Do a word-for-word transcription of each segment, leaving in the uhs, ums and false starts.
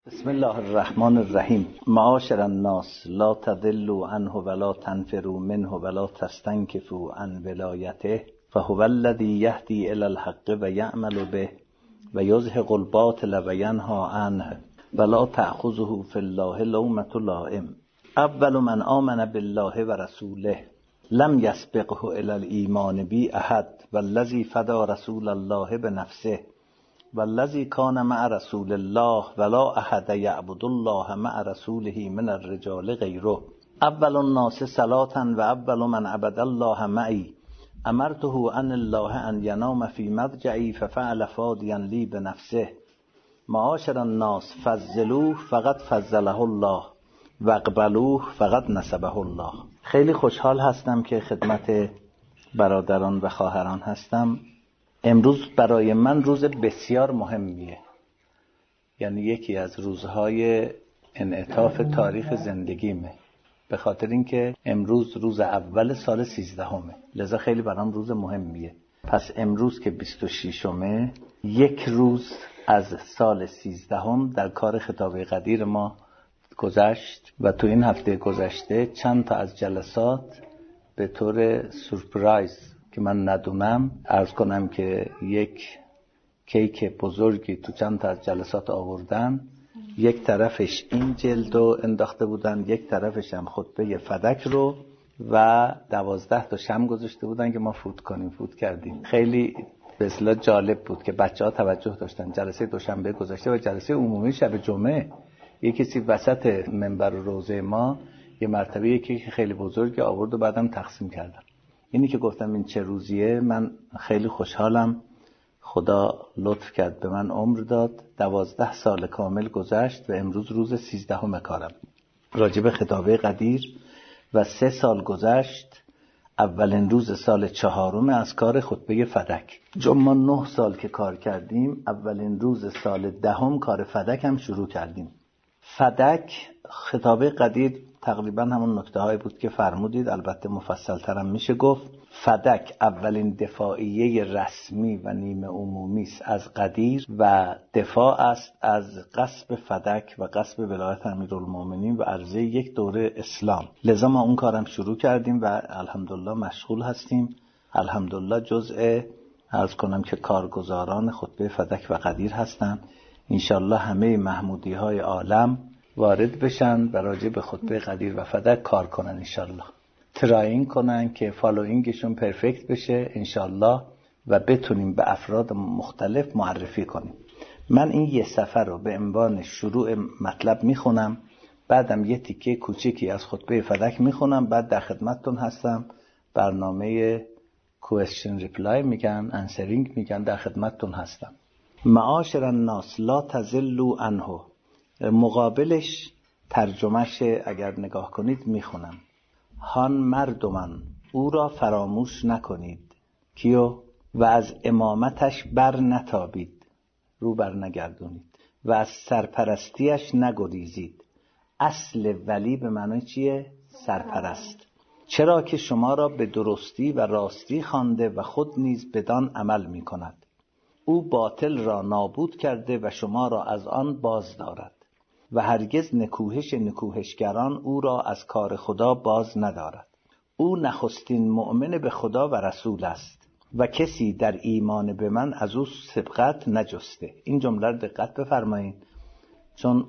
بسم الله الرحمن الرحیم. معاشر الناس لا تضلوا عنه ولا تنفروا منه ولا تستنكفوا عن ولایته فهو الذي يهدي الى الحق ويعمل به ويزهق الباطل وينهى عنه ولا تأخذه في الله لومة لائم. اول من آمن بالله ورسوله لم يسبقه الى الايمان بی احد والذی فدى رسول الله بنفسه والذی کان مع رسول الله ولا احد یعبد الله مع رسوله من الرجال غیره. اول الناس صلاة و اول من عبد الله معی امرته عن الله ان ینام فی مضجعی ففعل فادیا لی بنفسه. معاشر الناس فضلوه فقد فضله الله و اقبلوه فقد نصبه الله. خیلی خوشحال هستم که خدمت برادران و خواهران هستم. امروز برای من روز بسیار مهمیه، یعنی یکی از روزهای انعطاف تاریخ زندگیمه، به خاطر اینکه امروز روز اول سال سیزدهمه، لذا خیلی برام روز مهمیه. پس امروز که بیست و ششمه، یک روز از سال سیزدهم در کار خطابه قدیر ما گذشت و تو این هفته گذشته چند تا از جلسات به طور سورپرایز که من ندونم عرض کنم که یک کیک بزرگی تو چند تا از جلسات آوردن. یک طرفش این جلد رو انداخته بودن، یک طرفش هم خطبه فدک رو و دوازده تا شمع گذاشته بودن که ما فوت کنیم. فوت کردیم. خیلی به اصطلاح جالب بود که بچه ها توجه داشتن. جلسه دوشنبه گذشته و جلسه عمومی شب جمعه یک کسی وسط منبر و روضه ما یه مرتبه یکی خیلی بزرگی آورد و بعدم تقسیم کردن. اینی که گفتم این چه روزیه، من خیلی خوشحالم. خدا لطف کرد به من عمر داد، دوازده سال کامل گذشت و امروز روز سیزدهم کارم راجب خطابه قدیر و سه سال گذشت اولین روز سال چهارم از کار خطبه فدک. چون ما نه سال که کار کردیم، اولین روز سال دهم کار فدک هم شروع کردیم. فدک خطابه قدیر تقریبا همون نکته هایی بود که فرمودید، البته مفصل ترم میشه گفت. فدک اولین دفاعیه رسمی و نیمه عمومی است از قدیر و دفاع است از غصب فدک و غصب ولایت امیرالمومنین و عرضه یک دوره اسلام. لذا ما اون کارم شروع کردیم و الحمدلله مشغول هستیم. الحمدلله جزء عرض کنم که کارگزاران خطبه فدک و قدیر هستند. انشالله همه محمودی های عالم وارد بشن و راجع به خطبه قدیر و فدک کار کنن، انشالله تراین کنن که فالوینگشون پرفکت بشه انشالله و بتونیم به افراد مختلف معرفی کنیم. من این یه سفر رو به عنوان شروع مطلب میخونم، بعدم یه تیکه کوچیکی از خطبه فدک میخونم، بعد در خدمتتون هستم. برنامه کوئسچن ریپلای میگن، انسرینگ میگن، در خدمتتون هستم. معاشر الناس لا تضلوا عنه، مقابلش ترجمهش اگر نگاه کنید میخونم: هان مردمان او را فراموش نکنید، کیو؟ و از امامتش بر نتابید، رو بر نگردونید، و از سرپرستیش نگریزید. اصل ولی به معنی چیه؟ سرپرست. چرا که شما را به درستی و راستی خوانده و خود نیز بدان عمل میکند. او باطل را نابود کرده و شما را از آن باز دارد و هرگز نکوهش نکوهشگران او را از کار خدا باز ندارد. او نخستین مؤمن به خدا و رسول است و کسی در ایمان به من از او سبقت نجسته. این جمله رو دقت بفرمایید، چون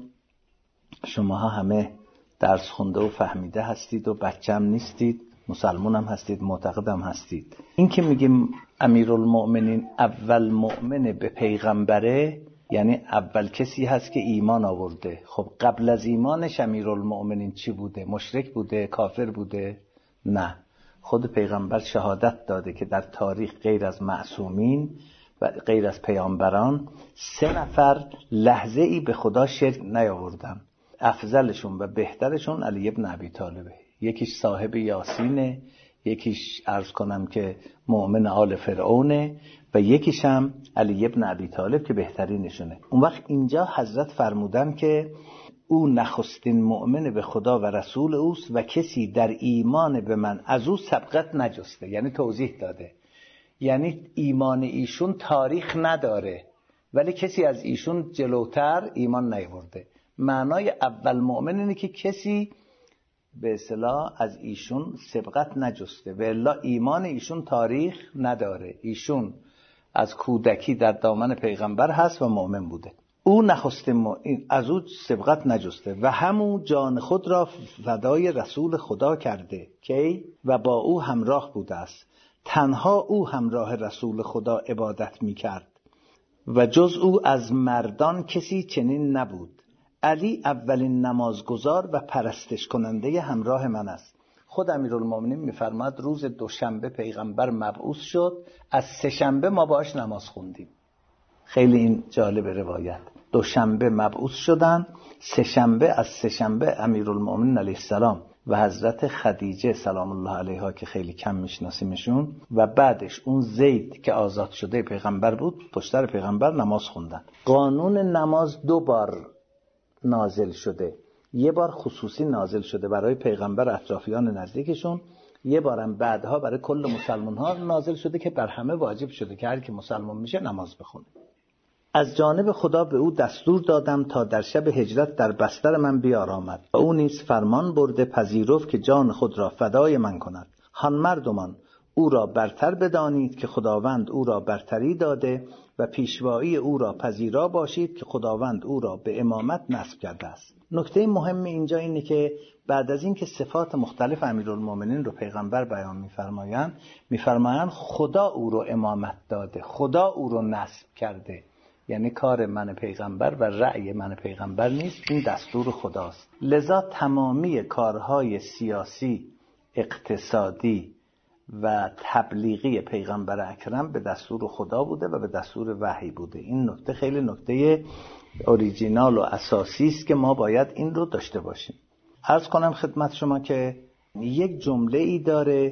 شماها همه درس خونده و فهمیده هستید و بچه‌م نیستید، مسلمانم هستید، معتقدم هستید. این که میگیم امیرالمؤمنین اول مؤمن به پیغمبره، یعنی اول کسی هست که ایمان آورده. خب قبل از ایمانش امیرالمؤمنین چی بوده؟ مشرک بوده؟ کافر بوده؟ نه، خود پیغمبر شهادت داده که در تاریخ غیر از معصومین و غیر از پیامبران سه نفر لحظه ای به خدا شرک نیاوردن. افضلشون و بهترشون علی ابن ابی طالبه. یکیش صاحب یاسینه، یکیش عرض کنم که مؤمن آل فرعونه و یکیش هم علی ابن ابی طالب که بهترینشونه. اون وقت اینجا حضرت فرمودن که او نخستین مؤمن به خدا و رسول اوست و کسی در ایمان به من از او سبقت نجسته. یعنی توضیح داده، یعنی ایمان ایشون تاریخ نداره ولی کسی از ایشون جلوتر ایمان نیاورده. معنای اول مؤمن اینه که کسی به اصطلاح از ایشون سبقت نجسته و الا ایمان ایشون تاریخ نداره. ایشون از کودکی در دامن پیغمبر هست و مؤمن بوده. او نخسته م... از او سبقت نجسته و همون جان خود را فدای رسول خدا کرده که و با او همراه بوده است. تنها او همراه رسول خدا عبادت می کرد و جز او از مردان کسی چنین نبود. علی اولین نمازگزار و پرستش کننده همراه من است. خود امیرالمومنین می‌فرماد روز دوشنبه پیغمبر مبعوث شد، از سه شنبه ما باهاش نماز خوندیم. خیلی این جالب روایت. دوشنبه مبعوث شدن، سه شنبه از سه شنبه امیرالمومنین علیه السلام و حضرت خدیجه سلام الله علیها که خیلی کم میشناسیمشون و بعدش اون زید که آزاد شده پیغمبر بود پشتر پیغمبر نماز خوندن. قانون نماز دو بار نازل شده، یه بار خصوصی نازل شده برای پیغمبر اطرافیان نزدیکشون، یه بارم بعدها برای کل مسلمان ها نازل شده که بر همه واجب شده که هر کی مسلمان میشه نماز بخونه. از جانب خدا به او دستور دادم تا در شب هجرت در بستر من بیارامد و او نیز فرمان برده پذیرفت که جان خود را فدای من کند. هان مردمان او را برتر بدانید که خداوند او را برتری داده و پیشوایی او را پذیرا باشید که خداوند او را به امامت نصب کرده است. نکته مهم اینجا اینه که بعد از این که صفات مختلف امیرالمومنین رو پیغمبر بیان می‌فرمایند، می‌فرمایند خدا او رو امامت داده، خدا او رو نصب کرده. یعنی کار من پیغمبر و رأی من پیغمبر نیست، این دستور خداست. لذا تمامی کارهای سیاسی، اقتصادی و تبلیغی پیغمبر اکرم به دستور خدا بوده و به دستور وحی بوده. این نکته خیلی نکته اوریجینال و اساسی است که ما باید این رو داشته باشیم. عرض کنم خدمت شما که یک جمله ای داره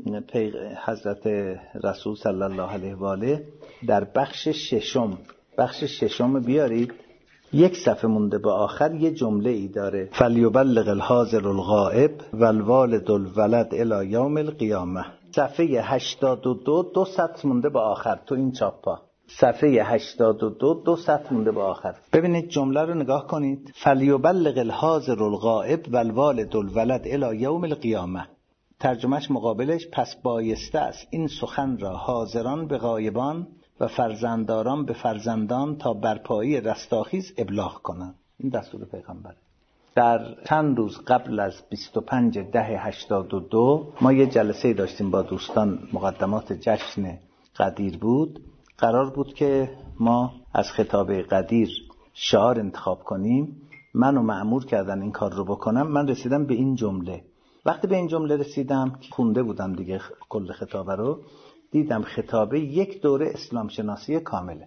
حضرت رسول صلی الله علیه و آله در بخش ششم، بخش ششم بیارید، یک صفحه مونده به آخر یه جمله ای داره فلیبلغ الحاضر الغائب والوالد الولد الی یوم القیامه. صفحه هشتاد و دو دو سطر مونده به آخر تو این چاپا، صفحه هشتاد و دو دو سطر مونده به آخر. ببینید جمله رو نگاه کنید. فلیبلغ الحاضر الغائب والوالد الولد الی یوم القیامه. ترجمهش مقابلش پس بایسته است این سخن را حاضران به غایبان و فرزندداران به فرزندان تا برپایی رستاخیز ابلاغ کنند. این دستور پیغمبر. در چند روز قبل از بیست و پنج ده هشتاد و دو ما یه جلسه داشتیم با دوستان، مقدمات جشن قدیر بود. قرار بود که ما از خطاب قدیر شعار انتخاب کنیم. منو مأمور کردن این کار رو بکنم. من رسیدم به این جمله. وقتی به این جمله رسیدم خونده بودم دیگه کل خطابه رو، دیدم خطابه یک دوره اسلام شناسی کامله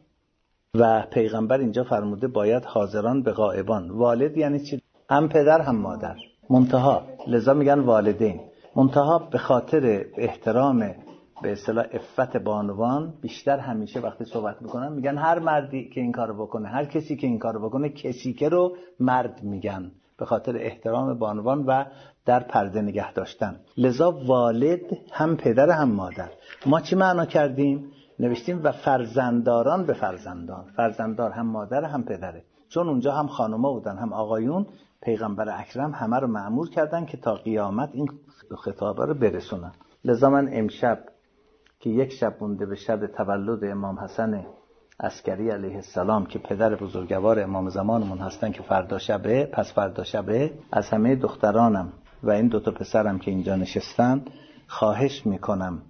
و پیغمبر اینجا فرموده باید حاضران به غائبان. والد یعنی چی؟ هم پدر هم مادر، منتها لذا میگن والدین. منتها به خاطر احترام به اصطلاح عفت بانوان بیشتر همیشه وقتی صحبت میکنن میگن هر مردی که این کارو بکنه، هر کسی که این کارو بکنه، کسی که رو مرد میگن به خاطر احترام بانوان و در پرده نگه داشتن. لذا والد هم پدر هم مادر. ما چی معنا کردیم؟ نوشتیم و فرزندداران به فرزندان. فرزنددار هم مادر هم پدره، چون اونجا هم خانوما بودن هم آقایون. پیغمبر اکرم همه رو مأمور کردن که تا قیامت این خطابه رو برسونن. لذا من امشب که یک شب مونده به شب تولد امام حسن عسکری علیه السلام که پدر بزرگوار امام زمانمون هستن که فردا شبه، پس فردا شبه، از همه دخترانم و این دوتا پسرم که اینجا نشستن خواهش میکنم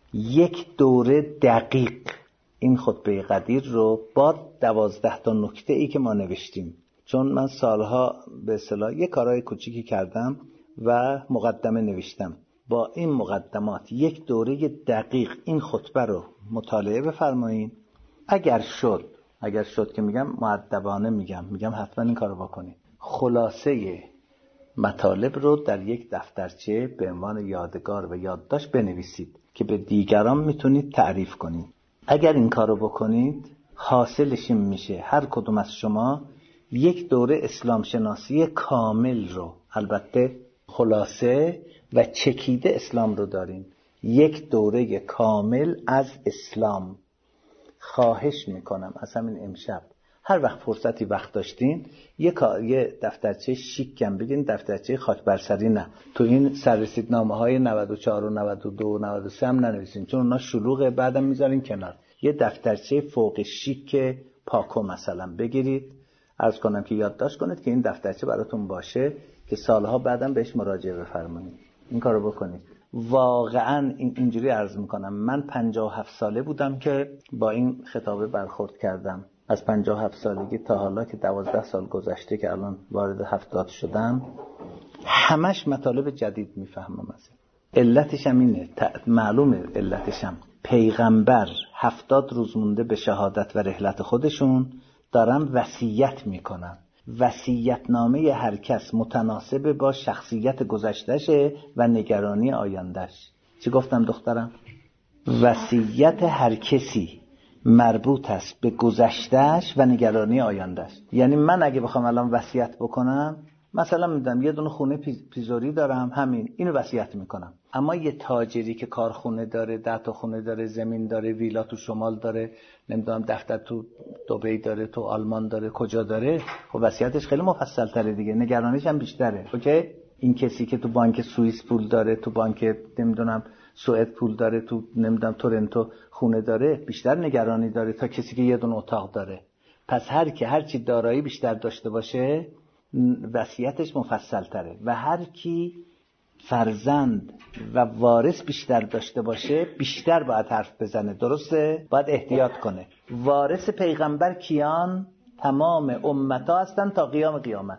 یک دوره دقیق این خطبه قدیر رو با دوازده تا نکته ای که ما نوشتیم، چون من سالها به اصطلاح یک کارهای کوچیکی کردم و مقدمه نوشتم، با این مقدمات یک دوره دقیق این خطبه رو مطالعه بفرمایید. اگر شد اگر شد که میگم مؤدبانه میگم میگم حتما این کارو بکنید. خلاصه مطالب رو در یک دفترچه به عنوان یادگار و یادداشت بنویسید که به دیگران میتونید تعریف کنید. اگر این کارو بکنید حاصلش این میشه هر کدوم از شما یک دوره اسلام شناسی کامل رو، البته خلاصه و چکیده اسلام رو دارین، یک دوره کامل از اسلام. خواهش میکنم از همین امشب هر وقت فرصتی وقت داشتین یه کار یه دفترچه شیکم بگین، دفترچه خاک بر سری نه. تو این سررسیدنامه‌های نود و چهار و نود و دو و نود و سه هم ننویسین چون اونا شلوغه، بعدم میذارین کنار. یه دفترچه فوق شیک پاکو مثلا بگیرید، عرض کنم که یادداشت کنید که این دفترچه براتون باشه که سالها بعدم بهش مراجعه بفرمایید. این کارو بکنید. واقعا این اینجوری عرض میکنم، من پنجاه و هفت ساله بودم که با این خطابه برخورد کردم. از پنجاه و هفت سالگی تا حالا که دوازده سال گذشته که الان وارد هفتاد شدم، همش مطالب جدید میفهمم. از علتش هم اینه، معلومه علتش هم، پیغمبر هفتاد روز مونده به شهادت و رحلت خودشون دارن وصیت میکنن. وصیت‌نامه هر کس متناسب با شخصیت گذشته‌شه و نگرانی آینده‌اش. چی گفتم دخترم؟ وصیت هر کسی مربوط است به گذشته‌اش و نگرانی آینده‌اش. یعنی من اگه بخوام الان وصیت بکنم، مثلا میدم یه دونه خونه پیزوری دارم، همین اینو وصیت میکنم. اما یه تاجری که کارخونه داره، ده تا خونه داره، زمین داره، ویلا تو شمال داره، نمیدونم دفتر تو دبی داره، تو آلمان داره، کجا داره، خب وصیتش خیلی مفصل تره دیگه، نگرانیش هم بیشتره. اوکی؟ این کسی که تو بانک سوئیس پول داره، تو بانک نمیدونم سوئد پول داره، تو نمیدونم تورنتو خونه داره، بیشتر نگرانی داره تا کسی که یه دونه اتاق داره. پس هر کی هر چی دارایی بیشتر داشته باشه وصیتش مفصل تره و هر کی فرزند و وارث بیشتر داشته باشه بیشتر باید حرف بزنه. درسته؟ باید احتیاط کنه. وارث پیغمبر کیان؟ تمام امتا هستن تا قیام قیامت.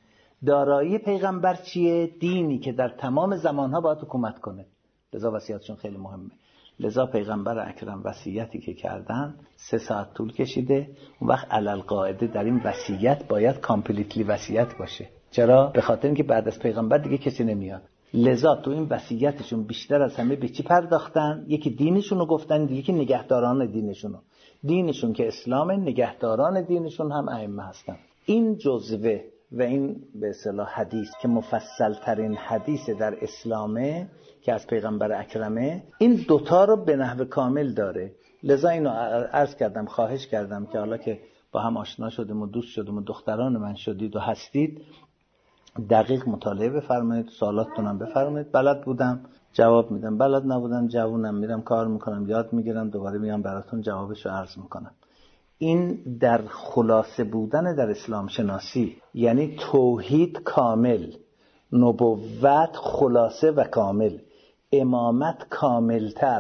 دارایی پیغمبر چیه؟ دینی که در تمام زمانها باید حکومت کنه. لذا وصیتشون خیلی مهمه. لذا پیغمبر اکرم وصیتی که کردن سه ساعت طول کشیده. اون وقت علل قاعده در این وصیت باید کامپلیتلی وصیت باشه. چرا؟ به خاطر اینکه بعد از پیغمبر دیگه کسی نمیاد. لذا تو این وصیتشون بیشتر از همه به چی پرداختن؟ یکی دینشون رو گفتن، یکی نگهداران دینشون رو. دینشون که اسلام، نگهداران دینشون هم ائمه هستن. این جزوه و این به اصطلاح حدیث که مفصل ترین حدیث در اسلامه که از پیغمبر اکرمه، این دوتا رو به نحو کامل داره. لذا اینو عرض کردم، خواهش کردم که حالا که با هم آشنا شدیم و دوست شدیم و دختران من شدید و هستید، دقیق مطالعه بفرمایید، سوالاتتون هم بفرمایید. بلد بودم جواب میدم، بلد نبودم جوونم میرم کار میکنم، یاد میگیرم، دوباره میام براتون جوابشو عرض میکنم. این در خلاصه بودن در اسلام شناسی، یعنی توحید کامل، نبوت خلاصه و کامل، امامت کاملتر.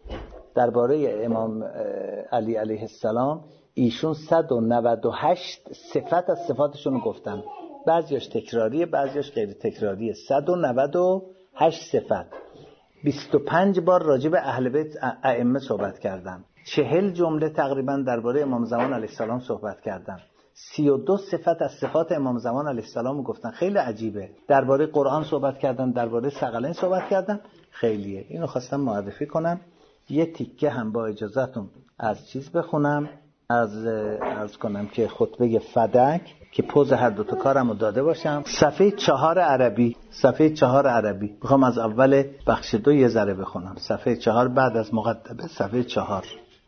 درباره امام علی علیه السلام ایشون صد و نود و هشت صفت از صفاتشون گفتن، بعضیاش تکراریه بعضیاش غیر تکراریه. صد و نود و هشت صفت. بیست و پنج بار راجع به اهل بیت ائمه صحبت کردن. چهل جمله تقریبا درباره امام زمان علیه السلام صحبت کردن. سی و دو صفت از صفات امام زمان علیه السلام گفتن. خیلی عجیبه. درباره قرآن صحبت کردن، درباره ثقلین صحبت کردن. خیلیه. اینو خواستم معرفی کنم. یه تیکه هم با اجازهتون از چیز بخونم، از عرض کنم که خطبه فدک که پوز هر دو تا کارمو داده باشم. صفحه چهار عربی، صفحه چهار عربی. میخوام از اول بخش دو یه ذره بخونم. صفحه چهار بعد از مقدمه، صفحه چهار.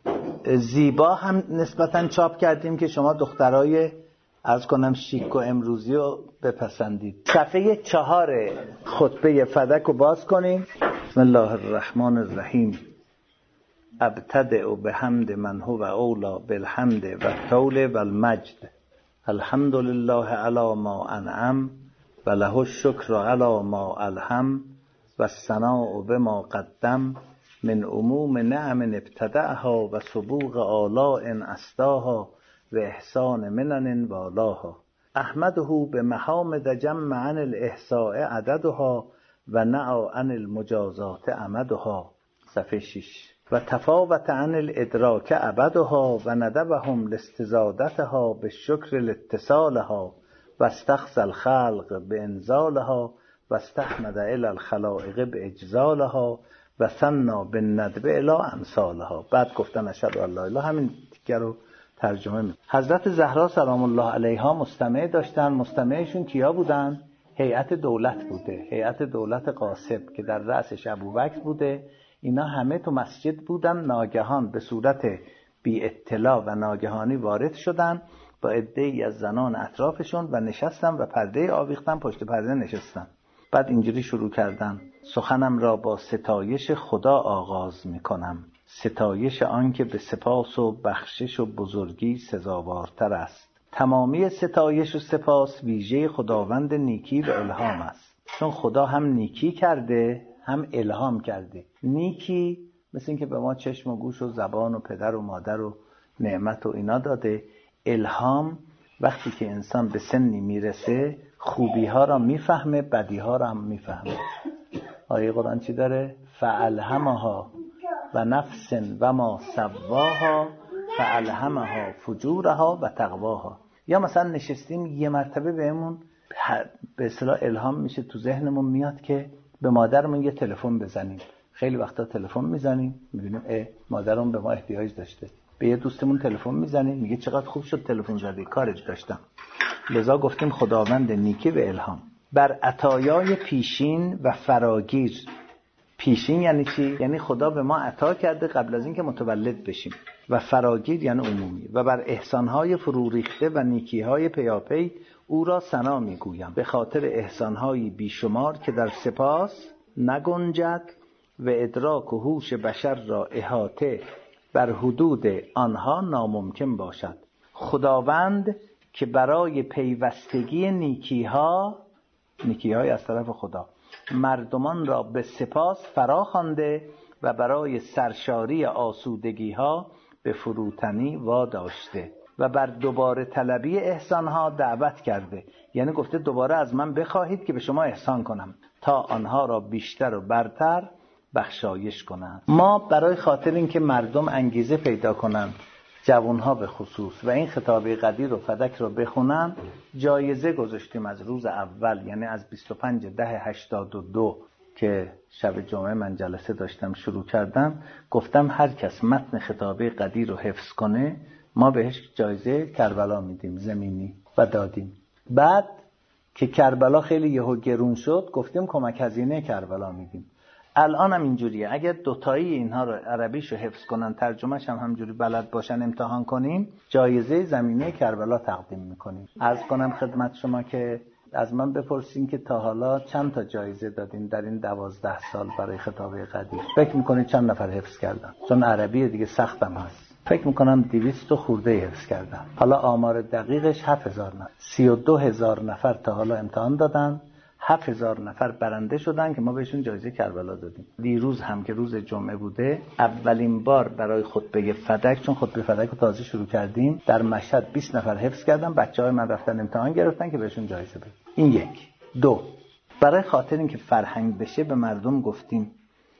زیبا هم نسبتاً چاپ کردیم که شما دخترای عرض کنم شیک و امروزی رو بپسندید. صفحه چهار خطبه فدک رو باز کنیم. بسم الله الرحمن الرحیم. ابتدع بحمد من هو اولا بالحمد و طول و المجد. الحمد لله علی ما انعم و له الشکر علی ما الهم و الثناء بما قدم من عموم نعم ابتدعها و سبوغ آلاء اسداها و احسان منن والاها. احمده بمحامد جمع عن الاحصاء عددها و نعى عن المجازات امدها. صفحه شش. و تفاوت عن الادراک ابدها و ندبهم لاستزادتها بالشکر لاتصالها و استخزى الخلق بانزالها و استحمد الى الخلائق باجزالها و ثنا بالندب الى امثالها. بعد گفتن اشهد ان لا اله، همین دیگه رو ترجمه می. حضرت زهرا سلام الله علیها مستمع داشتن. مستمعشون کیا بودن؟ هیئت دولت بوده، هیئت دولت قاسب که در رأسش ابوبکر بوده. اینا همه تو مسجد بودن. ناگهان به صورت بی اطلاع و ناگهانی وارد شدن. با عده‌ای از زنان اطرافشون و نشستم و پرده آویختم، پشت پرده نشستم. بعد اینجوری شروع کردم: سخنم را با ستایش خدا آغاز میکنم، ستایش آن که به سپاس و بخشش و بزرگی سزاوارتر است. تمامی ستایش و سپاس ویژه خداوند نیکی و الهام است، چون خدا هم نیکی کرده هم الهام کرده. نیکی مثل این که به ما چشم و گوش و زبان و پدر و مادر و نعمت و اینا داده. الهام وقتی که انسان به سنی میرسه خوبی ها را میفهمه، بدی ها را هم میفهمه. آیه قرآن چی داره؟ فالهمها و نفس و ما سواها فالهمها فجورها و تقواها. یا مثلا نشستیم یه مرتبه بهمون به اصطلاح الهام میشه، تو ذهنمون میاد که به مادرمون یه تلفن بزنیم. خیلی وقتا تلفن میزنیم میبینیم اه مادرمون به ما احتیاج داشته. به یه دوستمون تلفن میزنیم میگه چقدر خوب شد تلفن زدی، کارت داشتم. لذا گفتیم خداوند نیکی و الهام. بر عطایای پیشین و فراگیر. پیشین یعنی چی؟ یعنی خدا به ما عطا کرده قبل از اینکه متولد بشیم. و فراگیر یعنی عمومی. و بر احسانهای فرو ریخته و نیکیهای پیاپی او را ثنا میگویم، به خاطر احسانهایی بیشمار که در سپاس نگنجد و ادراک و هوش بشر را احاطه بر حدود آنها ناممکن باشد. خداوند که برای پیوستگی نیکیها، نیکیهای از طرف خدا، مردمان را به سپاس فرا خوانده و برای سرشاری آسودگیها به فروتنی واداشته و بر دوباره طلبی احسانها دعوت کرده. یعنی گفته دوباره از من بخواهید که به شما احسان کنم تا آنها را بیشتر و برتر بخشایش کنند. ما برای خاطر اینکه مردم انگیزه پیدا کنند، جوانها به خصوص، و این خطابه قدیر و فدک رو بخونن، جایزه گذاشتیم از روز اول، یعنی از بیست و پنج ده هشتاد و دو که شب جمعه من جلسه داشتم شروع کردم. گفتم هر کس متن خطابه قدیر رو حفظ کنه ما بهش جایزه کربلا میدیم زمینی و دادیم. بعد که کربلا خیلی یهو گرون شد گفتیم کمک هزینه کربلا میدیم. الان هم اینجوریه، اگر دوتایی اینها رو عربیشو حفظ کنن، ترجمهش هم همجوری بلد باشن، امتحان کنیم، جایزه زمینه کربلا تقدیم میکنیم. عرض کنم خدمت شما که از من بپرسین که تا حالا چند تا جایزه دادین در این دوازده سال برای خطابه قدیر؟ فکر میکنید چند نفر حفظ کردن؟ چون عربی دیگه سختم هست. فکر میکنم دویست خورده حفظ کردن. حالا آمار دقیقش هفت هزار نفر، سی و دو هزار نفر تا حالا امتحان دادن، هفت هزار نفر برنده شدن که ما بهشون جایزه کربلا دادیم. دیروز هم که روز جمعه بوده، اولین بار برای خطبه فدک، چون خطبه فدک رو تازه شروع کردیم، در مشهد بیست نفر حفظ کردن. بچه‌های من رفتن امتحان گرفتن که بهشون جایزه بدیم. این یک. دو، برای خاطر اینکه فرهنگ بشه به مردم گفتیم.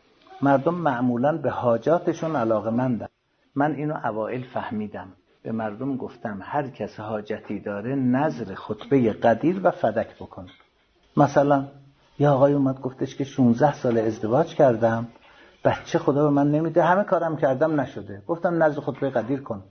مردم معمولاً به حاجاتشون علاقه‌مندن. من اینو اوائل فهمیدم. به مردم گفتم هر کس حاجتی داره نظر خطبه قدیر و فدک بکنه. مثلا یه آقای اومد گفتش که شانزده سال ازدواج کردم، بچه خدا به من نمیده، همه کارم کردم نشده. گفتم نظر خطبه قدیر کن.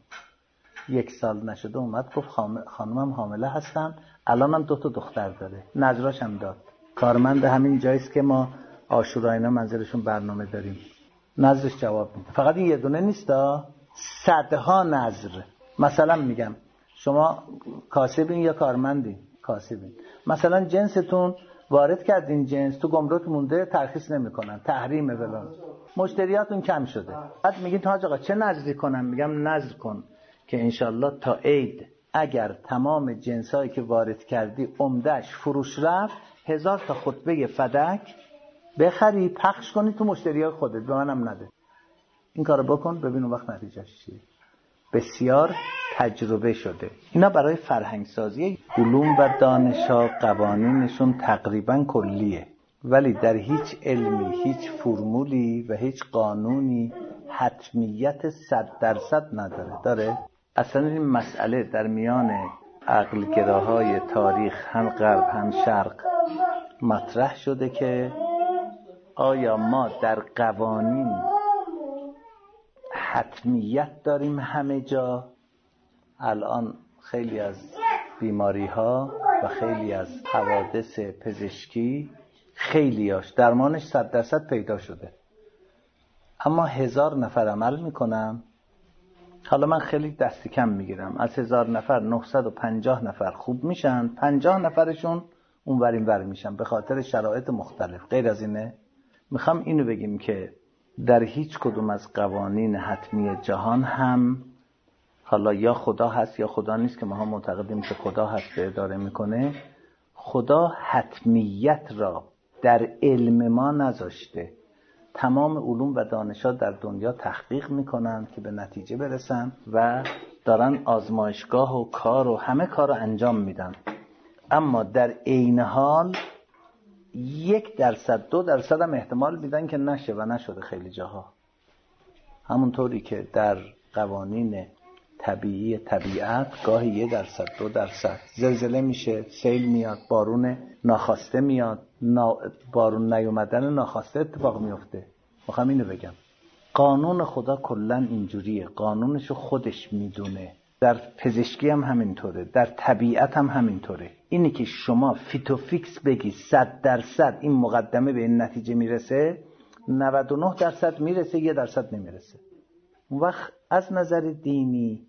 یک سال نشده اومد گفت خانمم حامله هستن، الانم دو تا دختر داره. نظراش هم داد. کارمند همین جاییست که ما عاشورا اینا منظرشون برنامه داریم. نظرش جواب میده. فقط این یه دونه نیستا، صدها نظر. مثلا میگم شما کاسبین یا کارمندین؟ کاسبین. مثلا جنستون وارد کردین، جنس تو گمرک مونده، ترخیص نمیکنن، تحریمه فلان، مشتریاتون کم شده. بعد میگین حاج آقا چه نظری کنم؟ میگم نظر کن که انشالله تا عید اگر تمام جنسایی که وارد کردی عمدهش فروش رفت، هزار تا خطبه فدک بخری پخش کنی تو مشتریای خودت، به منم نده. این کارو بکن ببین اون وقت نتیجهش چیه. بسیار تجربه شده. اینا برای فرهنگ سازی. علوم و دانش‌ها قوانینشون تقریبا کلیه، ولی در هیچ علمی، هیچ فرمولی و هیچ قانونی حتمیت صد درصد نداره. داره؟ اصلا این مسئله در میان عقلگراهای تاریخ هم غرب هم شرق مطرح شده که آیا ما در قوانین حتمیت داریم همه جا؟ الان خیلی از بیماری ها و خیلی از حوادث پزشکی خیلیاش درمانش صد درصد پیدا شده، اما هزار نفر عمل میکنن حالا من خیلی دست کم میگیرم، از هزار نفر نهصد و پنجاه نفر خوب میشن، پنجاه نفرشون اون ورین ور میشن به خاطر شرایط مختلف. غیر از اینه میخوام اینو بگیم که در هیچ کدوم از قوانین حتمی جهان هم حالا یا خدا هست یا خدا نیست که ما هم معتقدیم که خدا هست که اداره میکنه، خدا حتمیت را در علم ما نذاشته. تمام علوم و دانش‌ها در دنیا تحقیق میکنن که به نتیجه برسن و دارن آزمایشگاه و کار و همه کار رو انجام میدن، اما در عین حال یک درصد دو درصد هم احتمال میدن که نشه و نشده خیلی جاها. همونطوری که در قوانین طبیعی طبیعت گاهی یک درصد دو درصد زلزله میشه، سیل میاد، بارون ناخواسته میاد، نا... بارون نیومدن ناخواسته اتفاق میفته. میخوام اینو بگم قانون خدا کلا اینجوریه، قانونشو خودش میدونه. در پزشکی هم همینطوره، در طبیعت هم همینطوره. اینی که شما فیتو فیکس بگی صد درصد این مقدمه به این نتیجه میرسه، نود و نه درصد میرسه، یک درصد نمیرسه. اون وقت از نظر دینی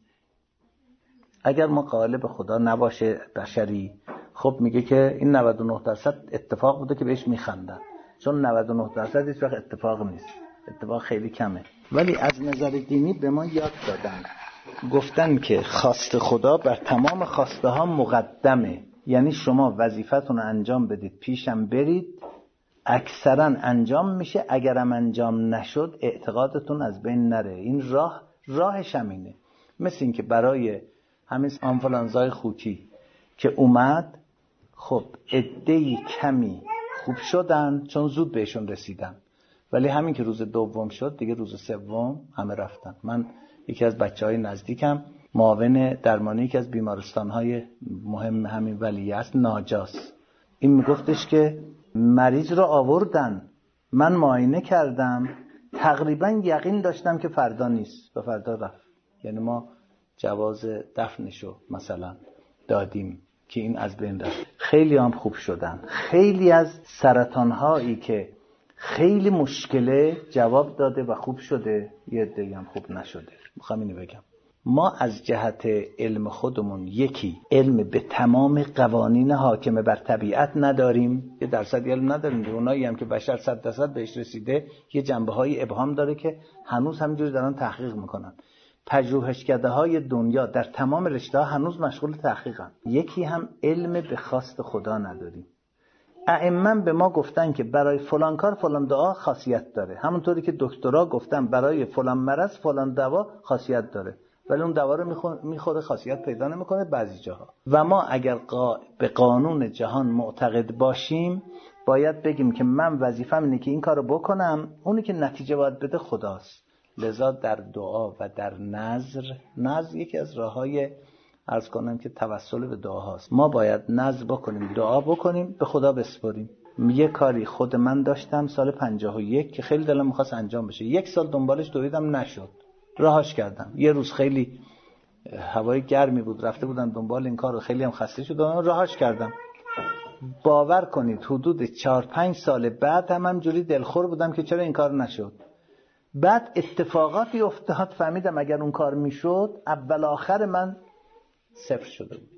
اگر ما قائل به خدا نباشه بشری، خب میگه که این نود و نه درصد اتفاق بوده که بهش میخندن، چون نود و نه درصد هیچ وقت اتفاق نیست، اتفاق خیلی کمه. ولی از نظر دینی به ما یاد دادن، گفتن که خواست خدا بر تمام خواسته ها مقدمه، یعنی شما وظیفتون رو انجام بدید، پیشم برید، اکثرا انجام میشه، اگرم انجام نشد اعتقادتون از بین نره. این راه راهش همینه. مثل این که برای همین آنفولانزای خوکی که اومد، خب عده‌ای کمی خوب شدن چون زود بهشون رسیدن، ولی همین که روز دوم شد دیگه روز سوم همه رفتن. من یکی از بچهای نزدیکم معاون درمانی یکی از بیمارستان‌های مهم همین ولیعصر است، ناجاست، این میگفتش که مریض رو آوردن، من معاینه کردم، تقریبا یقین داشتم که فردا نیست و فردا رفت. یعنی ما جواز دفنشو مثلا دادیم که این از بین رفت. خیلی هم خوب شدن. خیلی از سرطان‌هایی که خیلی مشکله جواب داده و خوب شده، یه عده‌ای هم خوب نشده. میخوام اینو بگم ما از جهت علم خودمون یکی علم به تمام قوانین حاکم بر طبیعت نداریم، یه درصد علم نداریم. اونایی هم که بشر صد درصد بهش رسیده یه جنبه‌های ابهام داره که هنوز همینجوری دارن تحقیق میکنن. پژوهشکده‌های دنیا در تمام رشته‌ها هنوز مشغول تحقیقن. یکی هم علم به خواست خدا نداریم. ائمه به ما گفتن که برای فلان کار فلان دعا خاصیت داره، همونطوری که دکترا گفتن برای فلان مرض فلان دوا خاصیت داره، ولی اون دوا رو میخوره خاصیت پیدا نمیکنه بعضی جاها. و ما اگر قا... به قانون جهان معتقد باشیم باید بگیم که من وظیفه‌م اینه که این کارو بکنم، اونی که نتیجه باید بده خداست. لذا در دعا و در نذر، نذر یکی از راههای عرض کنم که توسل به دعا هاست. ما باید نذر بکنیم، دعا بکنیم، به خدا بسپاریم. یه کاری خود من داشتم سال پنجاه و یک که خیلی دلم می‌خواست انجام بشه، یک سال دنبالش دویدم نشد، رهاش کردم. یه روز خیلی هوای گرمی بود، رفته بودم دنبال این کار رو، خیلی هم خسته شدم، رهاش کردم. باور کنید حدود چهار پنج سال بعد هم همجوری دلخور بودم که چرا این کار نشد. بعد اتفاقاتی افتاد، فهمیدم اگر اون کار میشد اول آخر من صفر شده بود.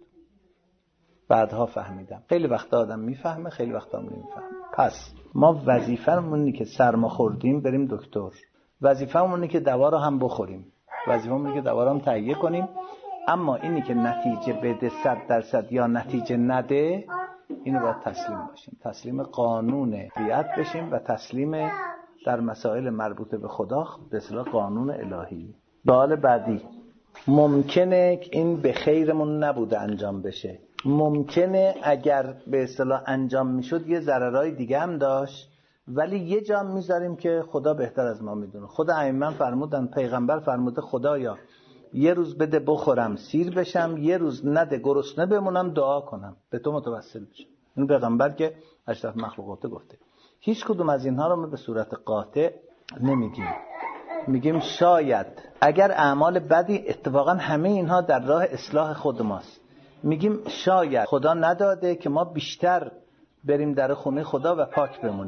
بعدها فهمیدم. خیلی وقتا آدم میفهمه، خیلی وقتا هم نمیفهمه. پس ما وظیفه‌مون اینه که سرما خوردیم بریم دکتر، وظیفه‌مون اینه که دوا رو هم بخوریم، وظیفه‌مون اینه که دوا رو هم تهیه کنیم. اما اینی که نتیجه بده صد درصد یا نتیجه نده، اینو باید تسلیم باشیم، تسلیم قانون طبیعت بشیم و تسلیم در مسائل مربوطه به خدا به اصطلاح قانون الهی. سوال بعدی، ممکنه این به خیرمون نبوده انجام بشه، ممکنه اگر به اصطلاح انجام میشد یه ضررهای دیگه هم داشت، ولی یه جا میذاریم که خدا بهتر از ما میدونه. خدا ائمه فرمودن، پیغمبر فرموده خدایا یه روز بده بخورم سیر بشم، یه روز نده گرسنه بمونم دعا کنم به تو متوسل بشم. این پیغمبر که اشرف مخلوقات گفته. هیچ کدوم از اینها رو ما به صورت قاطع نمیگیم، میگیم شاید اگر اعمال بدی، اتفاقا همه اینها در راه اصلاح خود ماست، میگیم شاید خدا نداده که ما بیشتر بریم در خونه خدا و پاک بمونیم.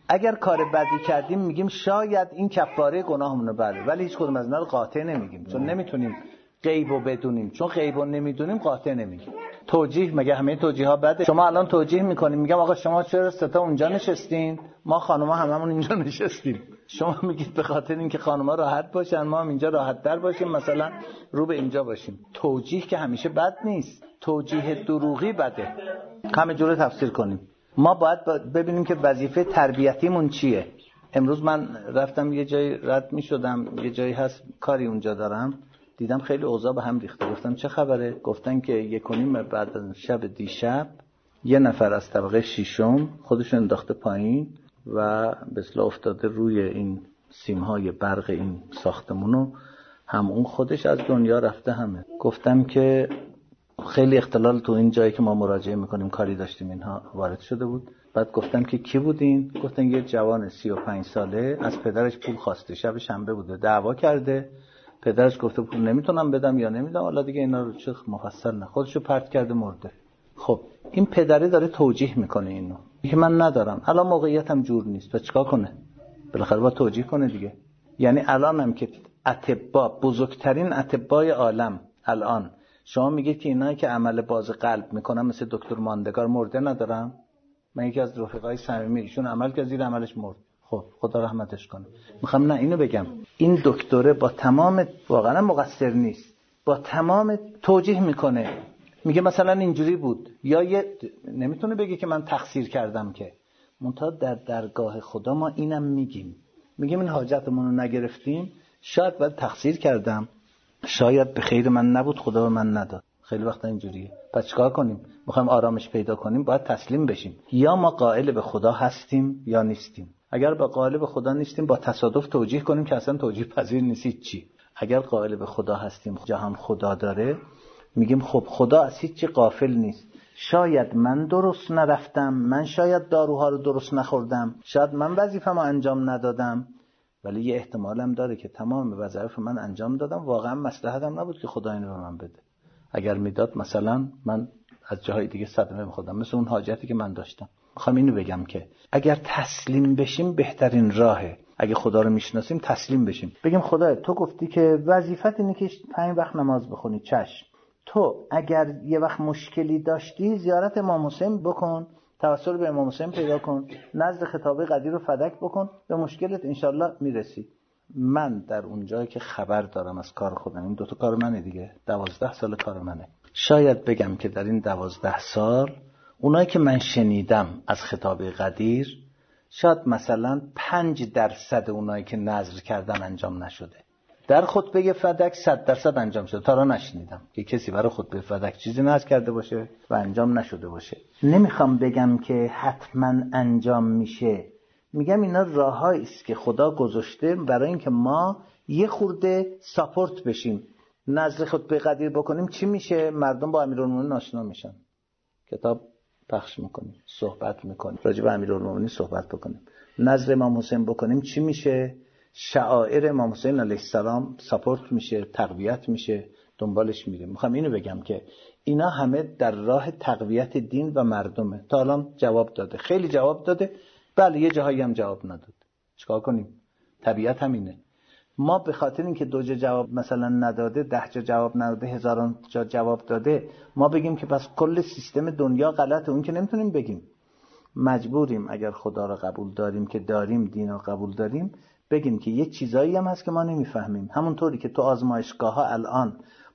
اگر کار بدی کردیم میگیم شاید این کفاره گناهمونه، بله، ولی هیچ کدوم از اینا رو قاطع نمیگیم، چون نمیتونیم غیبو بدونیم، چون غیبو نمیدونیم قاطع نمیگیم. توجیه، مگه همه توجیه ها بده؟ شما الان توجیه میکنیم، میگم آقا شما چرا ستا اونجا نشستین، ما خانوما هممون اینجا نشستیم. شما میگید به خاطر اینکه خانوما راحت باشن ما هم اینجا راحت تر باشیم، مثلا رو به اینجا باشیم. توجیه که همیشه بد نیست، توجیه دروغی بده. همه جوره تفسیر کنیم. ما باید ببینیم که وظیفه تربیتیمون چیه. امروز من رفتم یه جایی رد میشدم، یه جایی هست کاری اونجا دارم، دیدم خیلی اوضاع به هم ریخته. گفتم چه خبره؟ گفتن که یک و نیم بعد از شب دیشب یه نفر از طبقه ششم خودش انداخته پایین و به اصطلاح افتاده روی این سیمهای برق این ساختمونو، هم اون خودش از دنیا رفته همه. گفتم که خیلی اختلال تو این جایی که ما مراجعه میکنیم کاری داشتیم اینها وارد شده بود. بعد گفتم که کی بودین؟ گفتن یه جوان سی و پنج ساله از پدرش پول خواسته، شب شنبه بوده، دعوا کرده، پدرش گفته پول نمیتونم بدم یا نمیدم، حالا دیگه اینا رو چه مفصل نه، خودشو پرت کرده مرده. خب این پدره داره توجیه میکنه اینو، که من ندارم، الان موقعیتم جور نیست، و چیکار کنه؟ بالاخره با توجیه کنه دیگه. یعنی الانم که اطباء، بزرگترین اطبای عالم الان، شما میگید که اینایی که عمل باز قلب میکنن مثل دکتر ماندگار مرده ندارم؟ من یکی از رفقای صمیمی ایشون عمل کرد زیر عملش مرد. خب خدا رحمتش کنه. میخوام نه اینو بگم، این دکتره با تمام، واقعا مقصر نیست، با تمام توجیه میکنه، میگه مثلا اینجوری بود، یا یه نمیتونه بگه که من تقصیر کردم، که منتها در درگاه خدا ما اینم میگیم، میگیم این حاجتمون رو نگرفتیم، شاید باید تقصیر کردم، شاید به خیر من نبود، خدا به من نداد. خیلی وقتا اینجوریه. پس چیکار کنیم؟ میخوایم آرامش پیدا کنیم، باید تسلیم بشیم. یا ما قائل به خدا هستیم یا نیستیم. اگر با قائل به خدا نیستیم با تصادف توجیه کنیم که اصلا توجیه پذیر نیست چی. اگر قائل به خدا هستیم، جهان خدا داره، میگیم خب خدا از هیچ چی غافل نیست. شاید من درست نرفتم، من شاید داروها رو درست نخوردم، شاید من وظیفه‌مو انجام ندادم، ولی یه احتمالم داره که تمام وظایف من انجام دادم، واقعا مصلحتم نبود که خدا اینو به من بده. اگر میداد مثلا من از جاهای دیگه صدمه می‌خوردم، مثل اون حاجتی که من داشتم. میخوام اینو بگم که اگر تسلیم بشیم بهترین راهه. اگه خدا رو میشناسیم تسلیم بشیم، بگیم خدایا تو گفتی که وظیفت اینه که پنج وقت نماز بخونی، چشم. تو اگر یه وقت مشکلی داشتی زیارت امام حسین بکن، توسل به امام حسین پیدا کن، نزد خطابه قدیر رو فدک بکن، به مشکلت انشالله میرسی. من در اون جایی که خبر دارم از کار خودم، این دوتا کار منه دیگه، دوازده سال کار منه، شاید بگم که در این دوازده سال اونایی که من شنیدم از خطابه قدیر، شاید مثلا پنج درصد اونایی که نذر کردن انجام نشده. در خطبه فدک صد درصد انجام شده. تا را نشنیدم که کسی برای خطبه فدک چیزی نذر کرده باشه و انجام نشده باشه. نمیخوام بگم که حتما انجام میشه، میگم اینا راههایی است که خدا گذاشته برای اینکه ما یه خورده ساپورت بشیم. نذر خطبه قدیر بکنیم چی میشه؟ مردم با امیرالمومنین آشنا میشن، کتاب پخش میکنیم، صحبت میکنیم، راجع به امیرالمومنین صحبت بکنیم. نذر امام حسین بکنیم چی میشه؟ شعائر امام حسین علیه السلام ساپورت میشه، تقویت میشه، دنبالش میره. میخوام اینو بگم که اینا همه در راه تقویت دین و مردمه. تا الان جواب داده، خیلی جواب داده، بله یه جاهایی هم جواب نداد. چیکار کنیم؟ طبیعت همینه. ما به خاطر اینکه دو جا جواب مثلا نداده، ده جا جواب نداده، هزاران جا جواب داده، ما بگیم که پس کل سیستم دنیا غلطه؟ اون که نمیتونیم بگیم. مجبوریم اگر خدا را قبول داریم که داریم، دین را قبول داریم، بگیم که یه چیزایی هم هست که ما نمیفهمیم. همونطوری که تو آزمایشگاه ها الان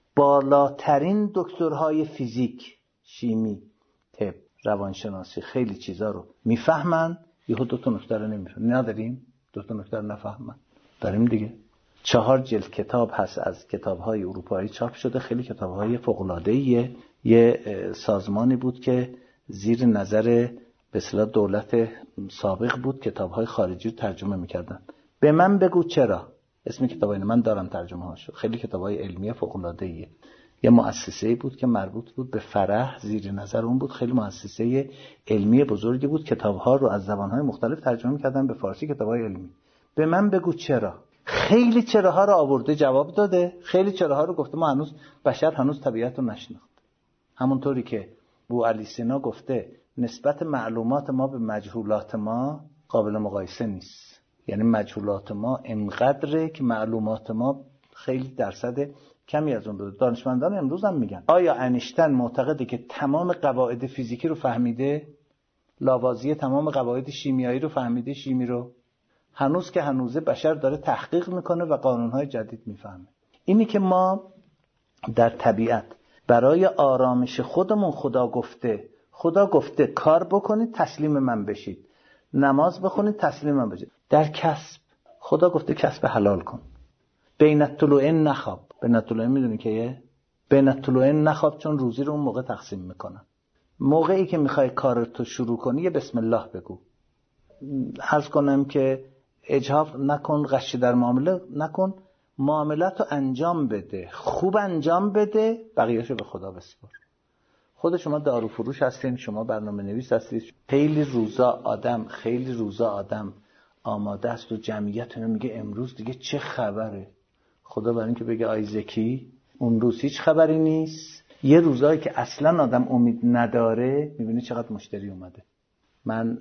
بالاترین دکترهای فیزیک، شیمی، طب، روانشناسی خیلی چیزا رو میفهمن، یهو دو تا نکته رو نمیفهمن. نداریم دو تا نکته رو نفهمن؟ داریم دیگه. چهار جلد کتاب هست از کتاب‌های اروپایی چاپ شده، خیلی کتاب‌های فوق‌العاده‌ایه. یه سازمانی بود که زیر نظر به اصطلاح دولت سابق بود، کتاب‌های خارجی رو ترجمه می‌کردن. به من بگو چرا؟ اسم کتابای من دارم ترجمه هاشو، خیلی کتاب‌های علمی فوق‌العاده‌ایه. یه مؤسسه‌ای بود که مربوط بود به فرح، زیر نظر اون بود، خیلی مؤسسه علمی بزرگی بود، کتاب‌ها رو از زبان‌های مختلف ترجمه می‌کردن به فارسی، کتاب‌های علمی. به من بگو چرا؟ خیلی چراها رو آورده جواب داده، خیلی چراها رو گفته ما هنوز بشر هنوز طبیعت رو نشناخت. همونطوری که بو علی سینا گفته نسبت معلومات ما به مجهولات ما قابل مقایسه نیست. یعنی مجهولات ما انقدره که معلومات ما خیلی درصد کمی از اون داره. دانشمندان امروز هم میگن آیا انیشتین معتقده که تمام قواعد فیزیکی رو فهمیده؟ لاوازیه تمام قواعد شیمیایی رو فهمیده؟ شیمی رو هنوز که هنوزه بشر داره تحقیق میکنه و قانونهای جدید میفهمه. اینی که ما در طبیعت برای آرامش خودمون خدا گفته خدا گفته کار بکنید تسلیم من بشید، نماز بخونید تسلیم من بشید. در کسب خدا گفته کسب حلال کن. بین الطلوعین نخواب. بین الطلوعین میدونی که یه بین الطلوعین نخواب، چون روزی رو اون موقع تقسیم میکنن. موقعی که میخوای کارتو شروع کنی یه بسم الله بگو. عرض کنم که اجحاف نکن، غش در معامله نکن، معاملاتو انجام بده، خوب انجام بده، بقیه‌شو به خدا بسپار. خود شما دارو فروش هستین، شما برنامه نویس هستید، خیلی روزا آدم خیلی روزا آدم آماده است و جمعیت رو میگه امروز دیگه چه خبره. خدا برای اینکه بگه آیزکی اون روز هیچ خبری نیست. یه روزایی که اصلا آدم امید نداره میبینی چقدر مشتری اومده. من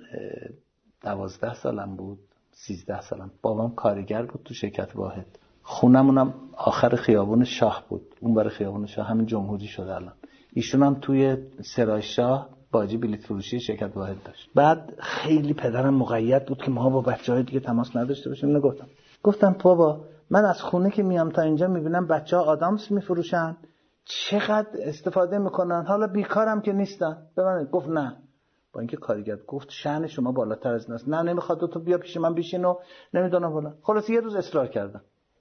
دوازده سالم بود، سیزده سالم، بابام کارگر بود تو شرکت واحد. خونمونم آخر خیابون شاه بود، اون برای خیابون شاه همین جمهوری شده الان. ایشون هم توی سرای شاه باجی بلیط فروشی شرکت واحد داشت. بعد خیلی پدرم مقید بود که ما با بچه‌های دیگه تماس نداشته باشیم. نگفتم گفتم بابا من از خونه که میام تا اینجا میبینم بچه‌ها آدامس میفروشن، چقدر استفاده میکنن، حالا بیکارم که نیستن. به من گفت نه، با اینکه کارگر گفت شأن شما بالاتر از ایناست، نه نمیخواد تو بیا پیش من بشین و نمیدونم والا. خلاص یه روز اصرار کردم،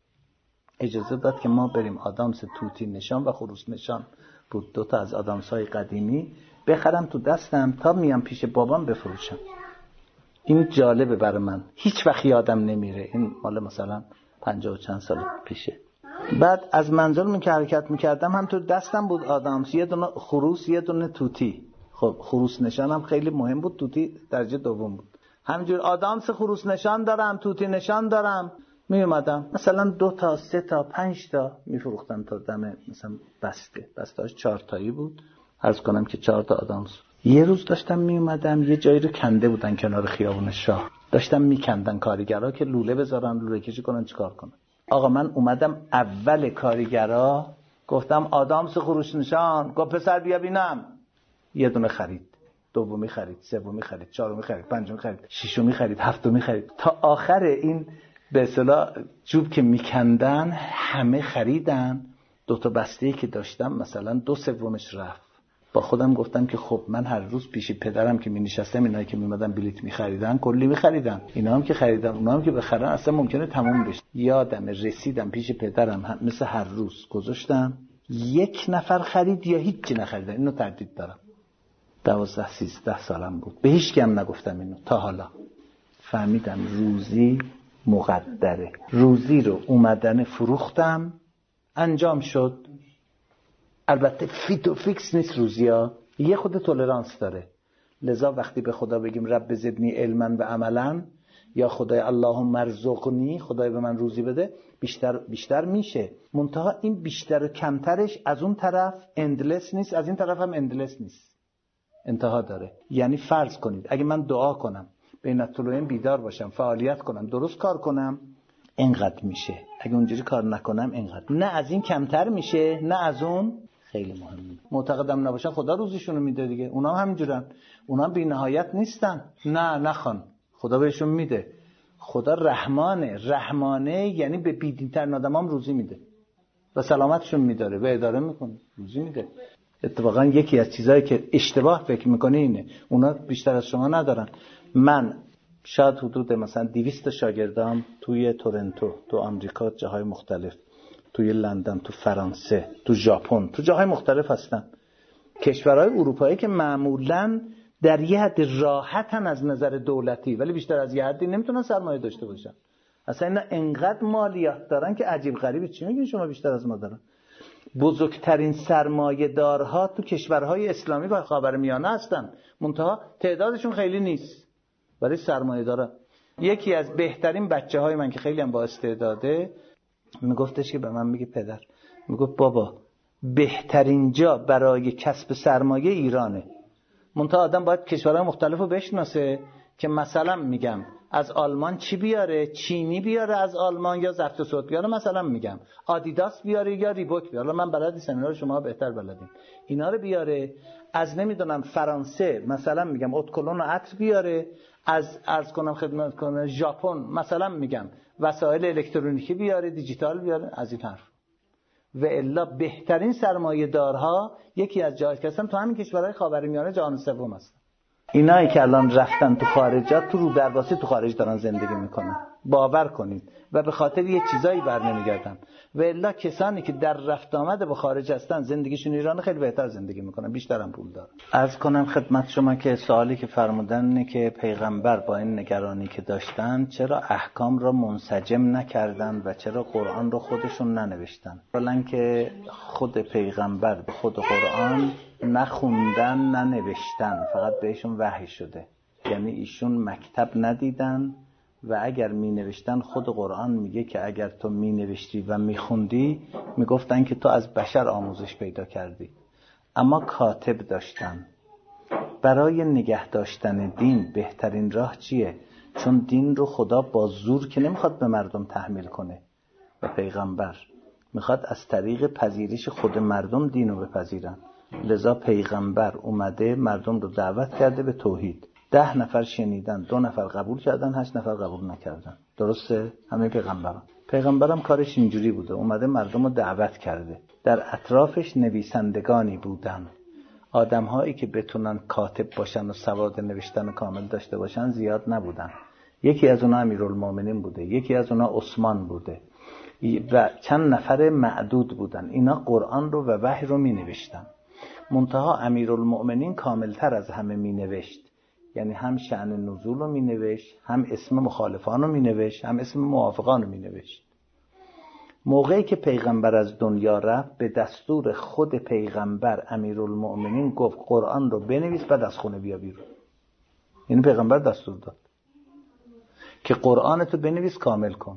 اجازه داد که ما بریم آدامس توتی نشان و خروس نشان بود، دو تا از آدامس‌های قدیمی بخرم تو دستم تا میام پیش بابام بفروشم. این جالبه برای من، هیچ وقت یادم نمیره. این مال مثلا پنجاه و چند سال پیشه. بعد از منزل من که حرکت میکردم هم تو دستم بود آدامس، یه دونه خروس یه دونه توتی. خب خروس نشانم خیلی مهم بود، توتی درجه دوم بود. همینجور آدامس خروس نشان دارم، توتی نشان دارم. می اومدم مثلا دو تا سه تا پنج تا میفروختم تا دم مثلا بسته بسته‌اش چهار تایی بود. عرض کنم که چهار تا آدامس. یه روز داشتم می اومدم یه جایی رو کنده بودن کنار خیابون شاه، داشتم میکندن کارگرا که لوله بذارن لوله کشی کنن چیکار کنن. آقا من اومدم اول کارگرا گفتم آدامس خروس نشان، گفت پسر بیا بینم. یه دونه خرید، دومی خرید، سومی خرید، چهارمی خرید، پنجمی خرید، ششمی خرید، هفتمی خرید، تا آخر این به اصطلاح جوب که میکندن همه خریدن. دو تا بسته‌ای که داشتم مثلا دو سومش رفت. با خودم گفتم که خب من هر روز پیش پدرم که می نشستم، اینایی که می اومدن بلیط می خریدن کلی می خریدن، اینا هم که خریدن اونا هم که بخرن اصلا ممکنه تموم بشه. یادم رسیدم پیش پدرم هم مثل هر روز گذاشتم، یک نفر خرید یا هیچی نخریدن. اینو تردید دارم. دوازده سیزده سالم بود، به هیچ کی هم نگفتم اینو تا حالا. فهمیدم روزی مقدره. روزی رو اومدن فروختم، انجام شد. البته فیت و فیکس نیست روزیا، یه خود تولرانس داره. لذا وقتی به خدا بگیم رب زدنی علما و عملا، یا خدای اللهم ارزقنی، خدای به من روزی بده، بیشتر بیشتر میشه. منتها این بیشتر و کمترش از اون طرف اندلس نیست، از این طرف هم اندلس نیست، انتها داره. یعنی فرض کنید اگه من دعا کنم، بین الطلوعین بیدار باشم، فعالیت کنم، درست کار کنم، اینقدر میشه. اگه اونجوری کار نکنم اینقدر. نه از این کمتر میشه نه از اون. خیلی مهمه. معتقدم نباشن خدا روزیشونو میده دیگه. اونا هم همینجورن، اونا هم بی نهایت نیستن. نه نخوان، خدا بهشون میده. خدا رحمانه. رحمانه یعنی به بیدین‌ترین آدمام روزی میده و سلامتشون میداره و اداره میکنه، روزی میده. اتفاقا یکی از چیزایی که اشتباه فکر میکنه اینه، اونا بیشتر از شما ندارن. من شاید حدود مثلا دویست شاگردام توی تورنتو، تو آمریکا، جاهای مختلف، توی لندن، تو فرانسه، تو ژاپن، تو جاهای مختلف هستن. کشورهای اروپایی که معمولاً در یه حد راحتن از نظر دولتی، ولی بیشتر از یه حدی نمیتونن سرمایه داشته باشن. اصلا اینا انقدر مالیات دارن که عجیب غریبه. چی میگین شما بیشتر از ما دارن؟ بزرگترین سرمایه دارها تو کشورهای اسلامی و خاورمیانه هستن، منتها تعدادشون خیلی نیست، ولی سرمایه دارن. یکی از بهترین بچه های من که خیلی هم با استعداده میگفتش که به من میگه پدر، میگفت بابا بهترین جا برای کسب سرمایه ایرانه، منتها آدم باید کشورهای مختلف رو بشناسه. که مثلا میگم از آلمان چی بیاره؟ چینی بیاره از آلمان یا زفت و صوت بیاره؟ مثلا میگم آدیداس بیاره یا ریبوک بیاره، من بلد نیستم، اینا رو شما بهتر بلدین. اینا رو بیاره. از نمیدونم فرانسه مثلا میگم اتکلون و عطر بیاره. از عرض کنم خدمت کنم ژاپن مثلا میگم وسایل الکترونیکی بیاره، دیجیتال بیاره، از این حرف. و الا بهترین سرمایه دارها یکی از جاهای هستن تو همین کشورهای خاورمیانه جهان سوم هستن. اینایی که الان رفتن تو خارجات تو رو درواسی تو خارج دارن زندگی میکنن، باور کنید، و به خاطر یه چیزایی بر نمیگردن. و الا کسانی که در رفت آمد به خارج هستن زندگیشون ایران خیلی بهتر زندگی میکنن، بیشتر هم پول دارن. عرض کنم خدمت شما که سوالی که فرمودن اینه که پیغمبر با این نگرانی که داشتن چرا احکام را منسجم نکردن و چرا قرآن رو خودشون ننوشتن. اولا که خود پیغمبر به خود قرآن نخوندن ننوشتن، فقط بهشون وحی شده. یعنی ایشون مکتب ندیدن و اگر می نوشتن خود قرآن میگه که اگر تو می نوشتی و می خوندی می گفتن که تو از بشر آموزش پیدا کردی. اما کاتب داشتن. برای نگه داشتن دین بهترین راه چیه؟ چون دین رو خدا با زور که نمیخواد به مردم تحمیل کنه و پیغمبر میخواد از طریق پذیرش خود مردم دین رو بپذیرن. لذا پیغمبر اومده مردم رو دعوت کرده به توحید. ده نفر شنیدن، دو نفر قبول کردن، هشت نفر قبول نکردن. درسته؟ همه پیغمبران. پیغمبرم کارش اینجوری بوده، اومده مردم رو دعوت کرده. در اطرافش نویسندگانی بودن. آدم‌هایی که بتونن کاتب باشن و سواد نوشتن کامل داشته باشن زیاد نبودن. یکی از اونها امیرالمومنین بوده، یکی از اونها عثمان بوده و چند نفر معدود بودن. اینا قرآن رو و وحی رو می نوشتن. منتها امیرالمومنین کاملتر از همه می نوشت. یعنی هم شأن نزول رو می نوشت، هم اسم مخالفان رو می نوشت، هم اسم موافقان رو می نوشت. موقعی که پیغمبر از دنیا رفت به دستور خود پیغمبر امیرالمومنین گفت قرآن رو بنویس بعد از خونه بیا بیرون. این پیغمبر دستور داد که قرآن تو بنویس کامل کن.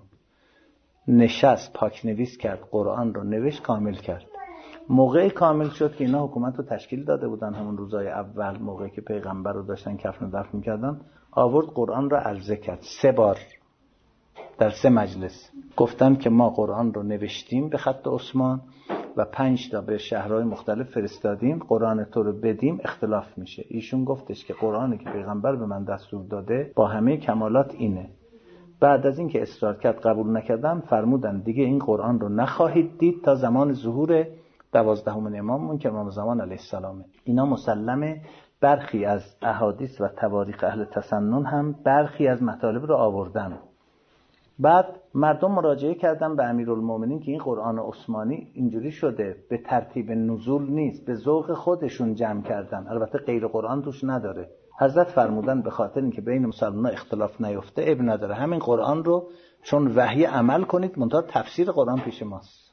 نشست پاک نویس کرد، قرآن رو نوشت کامل کرد. موقعی کامل شد که اینا حکومت رو تشکیل داده بودن، همون روزای اول موقعی که پیغمبر رو داشتن کفن دفن میکردن، آورد قرآن رو عرضه کرد سه بار در سه مجلس. گفتن که ما قرآن رو نوشتیم به خط عثمان و پنج تا به شهرهای مختلف فرستادیم، قرآن تو رو بدیم اختلاف میشه. ایشون گفتش که قرآنی که پیغمبر به من دستور داده با همه کمالات اینه. بعد از این که اصرار کرد قبول نکردن، فرمودن دیگه این قرآن رو نخواهید دید تا زمان ظهور دوازدهمین اماممون که امام زمان علیه السلامه. اینا مسلمه. برخی از احادیث و تواریخ اهل تسنن هم برخی از مطالب رو آوردن. بعد مردم مراجعه کردن به امیرالمومنین که این قرآن عثمانی اینجوری شده، به ترتیب نزول نیست، به ذوق خودشون جمع کردن، البته غیر قرآن توش نداره. حضرت فرمودن به خاطر اینکه بین مسلمان‌ها اختلاف نیفته اب نداره، همین قرآن رو چون وحی عمل کنید، منتها تفسیر قرآن پیش ماست.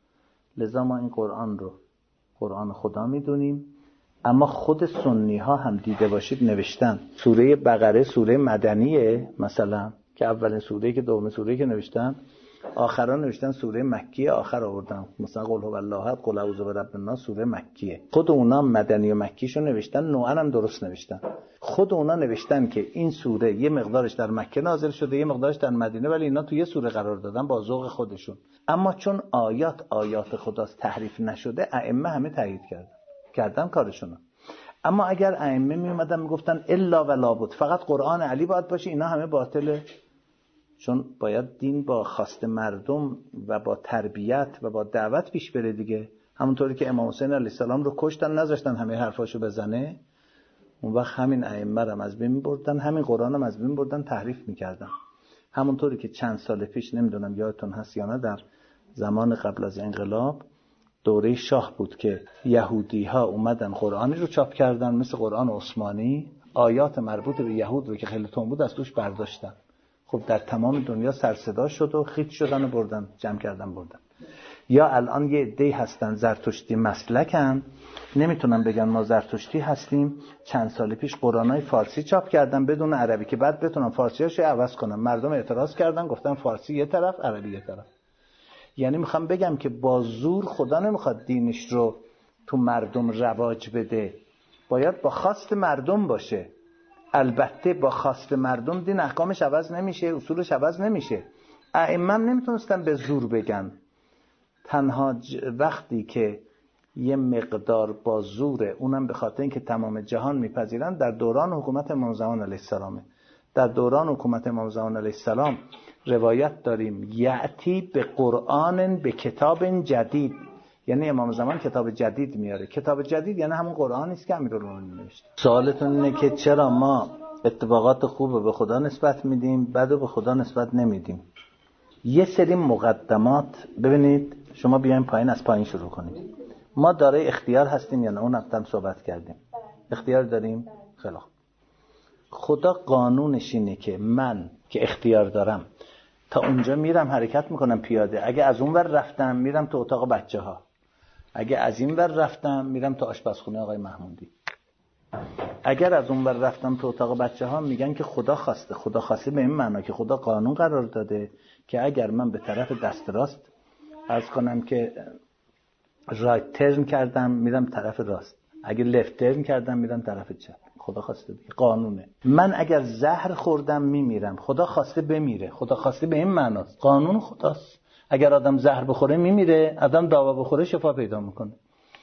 لذا ما این قرآن رو قرآن خدا میدونیم. اما خود سنی ها هم دیده باشید نوشتن سوره بقره سوره مدنیه مثلا، که اولین سوره که دوم سوره که نوشتن، آخران نوشتن سوره مکیه، آخر آوردن مثلا قل هو الله احد قل اعوذ برب الناس سوره مکیه. خود اونا مدنی و مکیشو نوشتن، نوعا هم درست نوشتن. خود اونا نوشتن که این سوره یه مقدارش در مکه نازل شده، یه مقدارش در مدینه، ولی اینا تو یه سوره قرار دادن با ذوق خودشون. اما چون آیات آیات خداست تحریف نشده، ائمه همه تایید کردن کردن کارشونو. اما اگر ائمه می اومدن میگفتن الا ولا بد، فقط قرآن علی باید باشه، اینا همه باطله. چون باید دین با خواست مردم و با تربیت و با دعوت پیش بره دیگه. همونطوری که امام حسین علیه السلام رو کشتن، نذاشتن همه حرفاشو بزنه، اون وقت همین ائمه رو از بین بردن، همین قرآن هم از بین بردن، تحریف میکردن. همونطوری که چند سال پیش، نمیدونم یادتون هست یا نه، در زمان قبل از انقلاب دوره شاه بود که یهودی ها اومدن قرآنی رو چاپ کردن مثل قرآن عثمانی، آیات مربوط به یهود رو که خیلی تون بود از توش برداشتن. خب در تمام دنیا سر صدا شد و خیت شدن و بردن، جمع کردن بردن. یا الان یه عده‌ای هستن زرتشتی مسلکن، نمیتونن بگن ما زرتشتی هستیم، چند سال پیش قرآنای فارسی چاپ کردن بدون عربی که بعد بتونن فارسیاشو عوض کنن. مردم اعتراض کردن، گفتن فارسی یه طرف عربی یه طرف. یعنی میخوام بگم که با زور خدا نمیخواد دینش رو تو مردم رواج بده، باید با خواست مردم باشه. البته با خواست مردم دین احکامش عوض نمیشه، اصولش عوض نمیشه. ائمه نمیتونستن به زور بگن. تنها وقتی که یه مقدار با زوره، اونم به خاطر اینکه تمام جهان میپذیرن، در دوران حکومت امام زمان علیه السلام. در دوران حکومت امام زمان علیه السلام روایت داریم یعتی به قرآن به کتاب جدید، یعنی امام زمان کتاب جدید میاره. کتاب جدید یعنی همون قرآنی است که امیرالمومنین نوشته. سوالتون اینه که چرا ما اتفاقات خوب به خدا نسبت میدیم، بد به خدا نسبت نمیدیم؟ یه سری مقدمات، ببینید شما بیاین پایین، از پایین شروع کنید. ما دارای اختیار هستیم یا نه؟ اون هفتم صحبت کردیم. اختیار داریم؟ خیلی خوب. خدا قانونش اینه که من که اختیار دارم تا اونجا میرم حرکت میکنم پیاده. اگه از اون ور رفتم میرم تو اتاق بچه ها، اگه از این ور رفتم میرم تو آشپزخونه آقای محمودی. اگر از اون ور رفتم تو اتاق بچه ها، میگن که خدا خواسته. خدا خواسته به این معنا که خدا قانون قرار داده که اگر من به طرف دست راست عرض کنم که رایت ترن کردم میرم طرف راست، اگه لفت ترن کردم میرم طرف چپ. خدا خواسته دیگه، قانونه. من اگر زهر خوردم میمیرم، خدا خواسته بمیره. خدا خواسته به این معناست، قانون خداست. اگر آدم زهر بخوره میمیره، آدم داوا بخوره شفا پیدا میکنه.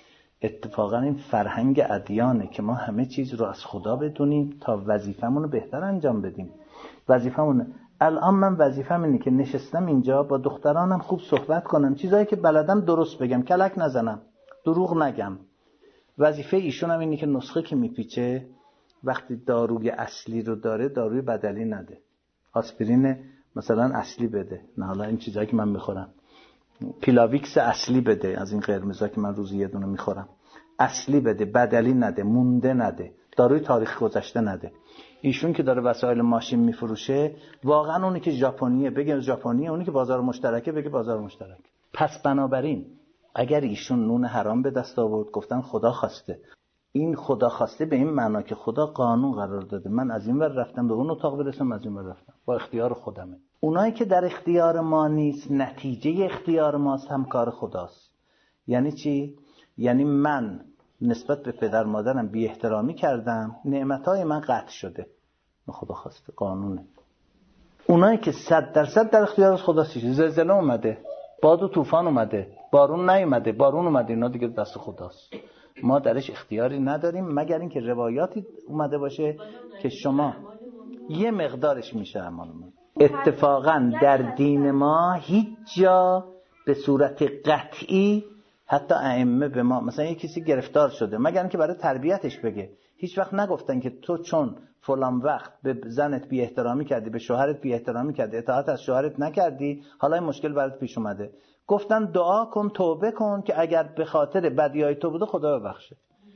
اتفاقا این فرهنگ ادیانه که ما همه چیز رو از خدا بدونیم تا وظیفمون رو بهتر انجام بدیم. وظیفمون الان من وظیفم اینه که نشستم اینجا با دخترانم خوب صحبت کنم، چیزایی که بلدم درست بگم، کلک نزنم، دروغ نگم. وظیفه ایشون هم اینه که نسخه که میپیچه وقتی داروی اصلی رو داره داروی بدلی نده. آسپرین مثلا اصلی بده، نه حالا این چیزایی که من میخورم. پیلاویکس اصلی بده، از این قرمزا که من روزی یه دونه میخورم، اصلی بده، بدلی نده، مونده نده، داروی تاریخ گذشته نده. ایشون که داره وسایل ماشین میفروشه، واقعا اونی که ژاپنیه بگه ژاپنیه، اونی که بازار مشترکه بگه بازار مشترک. پس بنابراین اگر ایشون نون حرام به دست آورد، گفتن خدا خواسته، این خدا خواسته به این معنا که خدا قانون قرار داده من از این ور رفتم به اون اتاق برسم، از این ور رفتم، با اختیار خودمه. اونایی که در اختیار ما نیست، نتیجه اختیار ماست، هم کار خداست. یعنی چی؟ یعنی من نسبت به پدر مادرم بی احترامی کردم، نعمتهای من قطع شده، خدا خواسته، قانونه. اونایی که صد درصد در اختیار خداست، زلزله اومده، باد و طوفان اومده، بارون نیومده، بارون اومده، اینا دیگه دست خداست. ما درش اختیاری نداریم مگر اینکه روایاتی اومده باشه که شما یه مقدارش میشه اعمال ما. اتفاقا در دین ما هیچ جا به صورت قطعی حتی ائمه به ما، مثلا یه کسی گرفتار شده، مگر اینکه برای تربیتش بگه، هیچ وقت نگفتن که تو چون فلان وقت به زنت بی احترامی کردی، به شوهرت بی احترامی کردی، اطاعت از شوهرت نکردی، حالا این مشکل برات پیش اومده. گفتن دعا کن، توبه کن که اگر به خاطر بدیای تو بوده خدا ببخشه.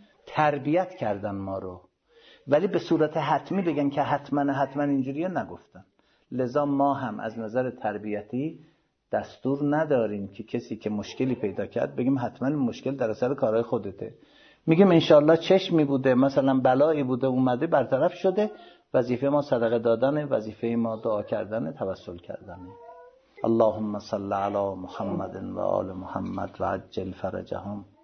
تربیت کردن ما رو، ولی به صورت حتمی بگن که حتما حتما اینجوریه نگفتن. لذا ما هم از نظر تربیتی دستور نداریم که کسی که مشکلی پیدا کرد بگیم حتما مشکل در اثر کارهای خودته. میگیم انشالله چشمی بوده، مثلا بلایی بوده اومده برطرف شده. وظیفه ما صدقه دادنه، وظیفه ما دعا کردنه، توسل کردنه. اللهم صل علی محمد و آل محمد و عجل فرجهم.